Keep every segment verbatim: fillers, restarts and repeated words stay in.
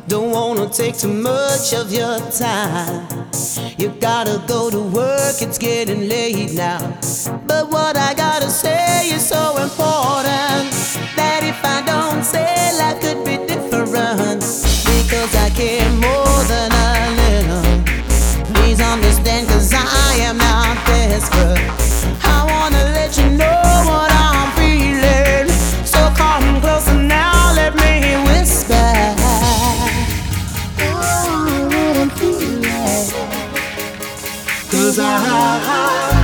Don't wanna take too much of your time. You gotta go to work, it's getting late now. But what I gotta say is so important that if I don't say, life could be different. Because I care more than a little. Please understand, cause I am not desperate. I wanna let you know what I'm feeling. So come closer now, let me whisper. Oh, what I'm feeling. Cause I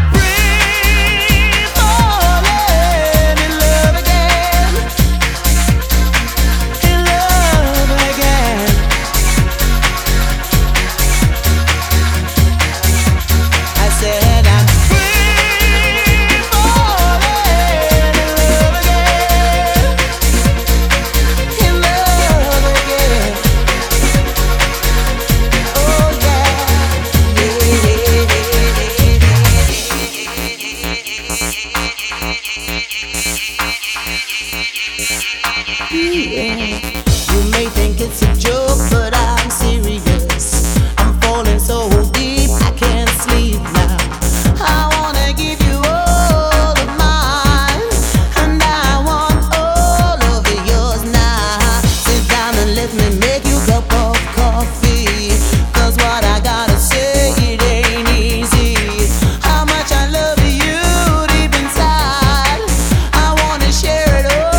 you may think it's a joke, but I'm serious. I'm falling so deep, I can't sleep now. I wanna give you all of mine, and I want all of yours now. Sit down and let me make you a cup of coffee. Cause what I gotta say, it ain't easy. How much I love you deep inside, I wanna share it all.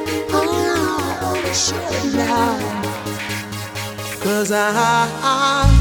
Cause I, I